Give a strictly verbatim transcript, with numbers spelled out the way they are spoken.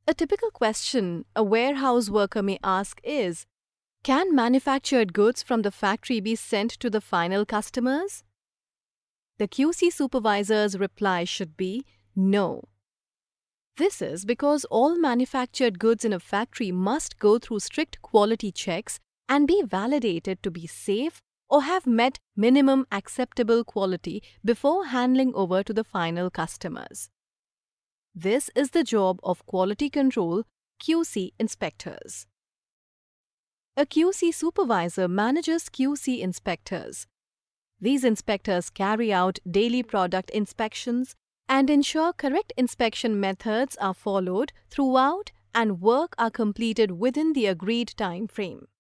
A typical question a warehouse worker may ask is, can manufactured goods from the factory be sent to the final customers? The Q C supervisor's reply should be no. This is because all manufactured goods in a factory must go through strict quality checks and be validated to be safe or have met minimum acceptable quality before handling over to the final customers. This is the job of quality control Q C inspectors. A Q C supervisor manages Q C inspectors. These inspectors carry out daily product inspections and ensure correct inspection methods are followed throughout and work are completed within the agreed time frame.